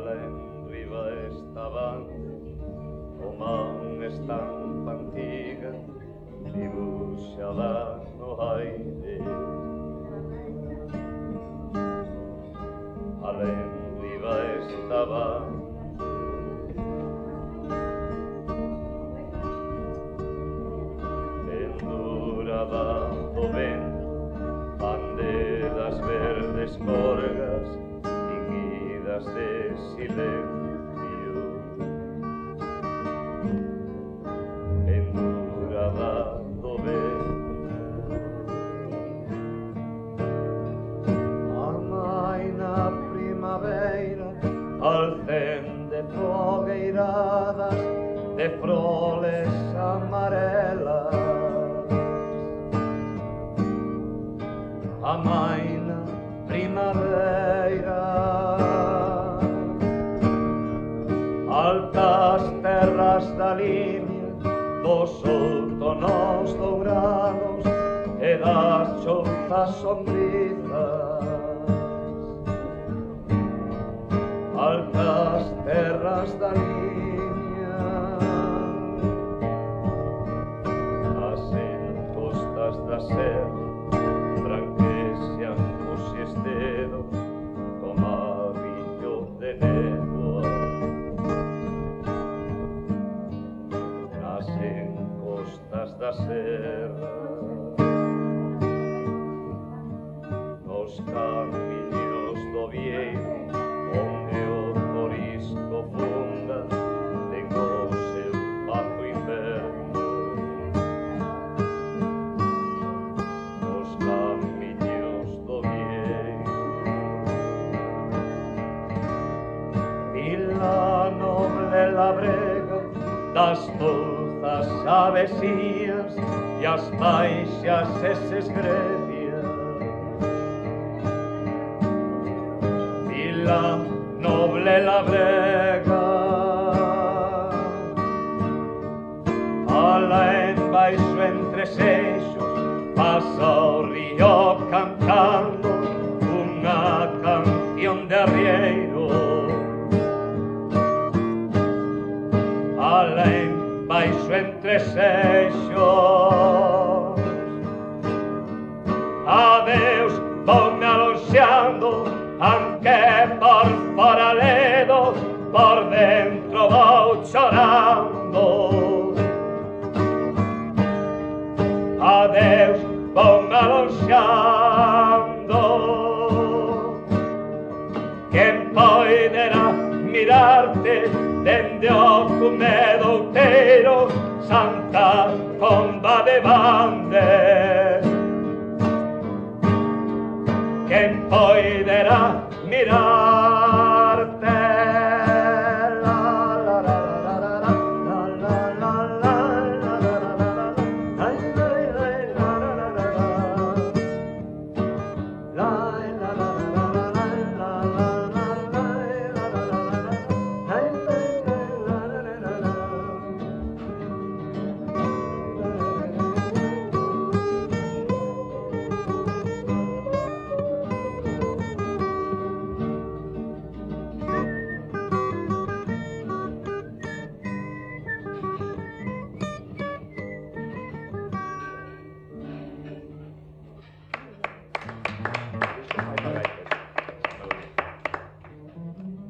Riba estaban como unha estampa antiga dibuixada no aire. Alén riba estaban pendurada do vento banderas verdes corgas tinguidas de silencio. Pendurada do vento a mai na primavera alcende fogueiradas de froles amarelas. A mai na primavera altas terras da línea dos outonos dourados e das chouzas sombrizas. Altas terras da línea as encostas da serra branquexan os esteros como avillo de néboa. Nas encostas da serra nos camiños do vieiro onde o corisco funda ten o seu pazo inverno. Nos camiños do vieiro Vila noble labrega das touzas avesías e as baixas eses grevias. Vila noble labrega alá embaixo entre seixos pasa o río cantando unha canción de arrieiro. Alá embaixo entre seixos adeus voume alonxando, anque por fora ledo, por dentro vou chorando. Adeus voume alonxando, quen poderá mirarte dende o cume do outeiro, Santa Comba de Bande. Quen poderá